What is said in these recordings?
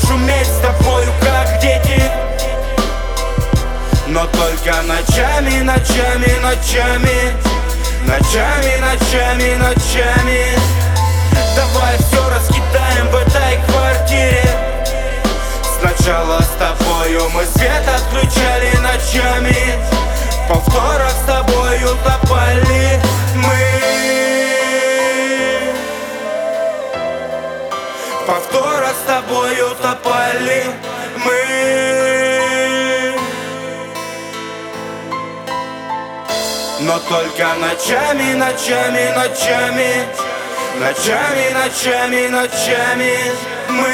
шуметь с тобою, как дети. Но только ночами, ночами, ночами. Ночами, ночами, ночами. Давай все раскидаем в этой квартире. Сначала с тобою мы свет отключали ночами. Повторах с тобою топали мы. Повторах с тобою топали мы. Но только ночами, ночами, ночами. Ночами, ночами, ночами мы.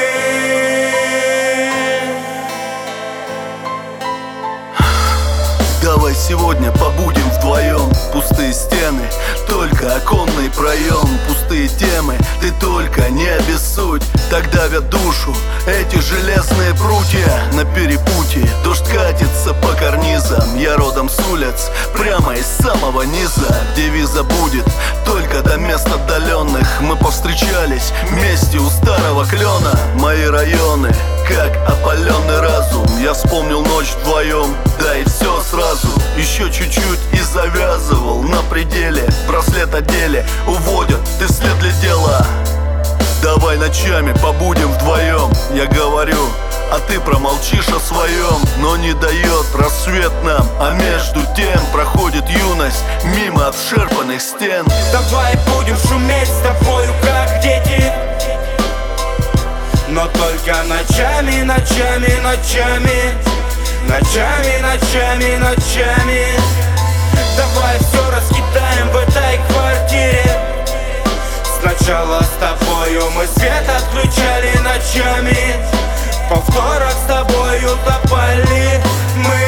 Давай сегодня побудем вдвоем. Пустые стены, только оконный проем. Пустые темы, ты только не обессудь. Так давят душу эти железные прутья. На перепутье дождь катится по карнизам. Я родом с улиц, прямо из самого низа. Девиза будет только до мест отдаленных. Мы повстречались вместе у старого клена. Мои районы, как опаленный разум. Я вспомнил ночь вдвоем, да и все сразу. Еще чуть-чуть и завязывал на пределе. Браслет одели, уводят, ты след для дела. Давай ночами побудем вдвоем, я говорю, а ты промолчишь о своем. Но не дает рассвет нам, а между тем проходит юность мимо обшерпанных стен. Давай будем шуметь с тобою, как дети. Но только ночами, ночами, ночами. Ночами, ночами, ночами. Давай все раскидаем в этой квартире. Сначала с тобою мы свет отключали ночами. Повторах с тобою топали мы.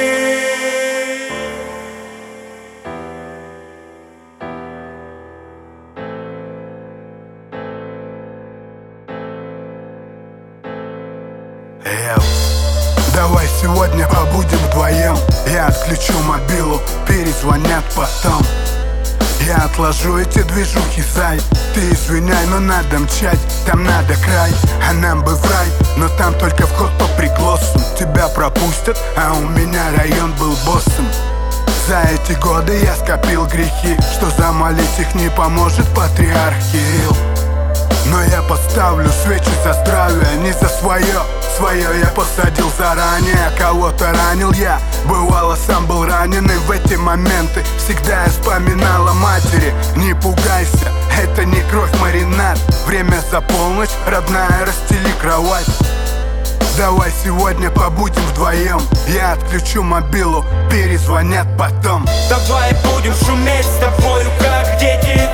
Давай сегодня побудем вдвоем. Я отключу мобилу, перезвонят потом. Я отложу эти движухи, зай. Ты извиняй, но надо мчать, там надо край. А нам бы в рай, но там только вход по пригласу. Тебя пропустят, а у меня район был боссом. За эти годы я скопил грехи, что замолить их не поможет патриарх Кирилл. Но я поставлю свечи за здравие, не за свое. Свое я посадил заранее, кого-то ранил я. Бывало, сам был раненым в эти моменты. Всегда я вспоминал о матери. Не пугайся, это не кровь, маринад. Время за полночь, родная, расстели кровать. Давай сегодня побудем вдвоем. Я отключу мобилу, перезвонят потом. Давай будем шуметь с тобою, как дети.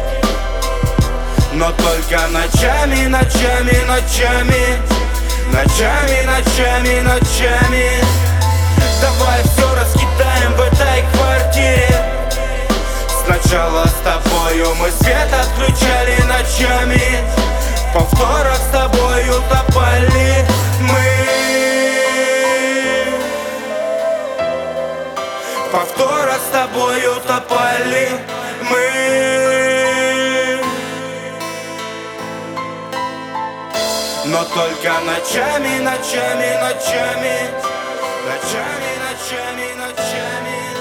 Но только ночами, ночами, ночами. Ночами, ночами, ночами. Давай все раскидаем в этой квартире. Сначала с тобою мы свет отключали ночами. Повторах с тобою топали мы. Повторах с тобою топали мы. Но только ночами, ночами, ночами. Ночами, ночами, ночами.